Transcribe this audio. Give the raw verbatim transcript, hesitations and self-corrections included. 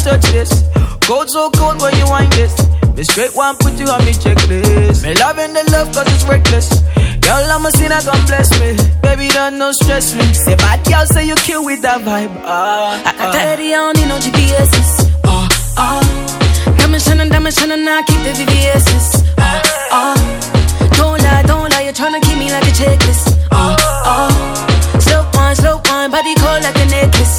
touch this. Cold so cold when you wind this. Me straight one put you on me checklist. Me loving the love cause it's reckless. Girl, I'm a sinner, come bless me. Baby, don't no stress me. Say bad girl, say you kill with that vibe. Ah, I got that I don't need no G P S's. Ah, ah. Diamond shining, diamond shining, I keep the V V S's. Ah, ah. Don't lie, don't lie, you're tryna keep me like a checklist. Ah, ah. Slow wine, slow wine, body cold like a necklace.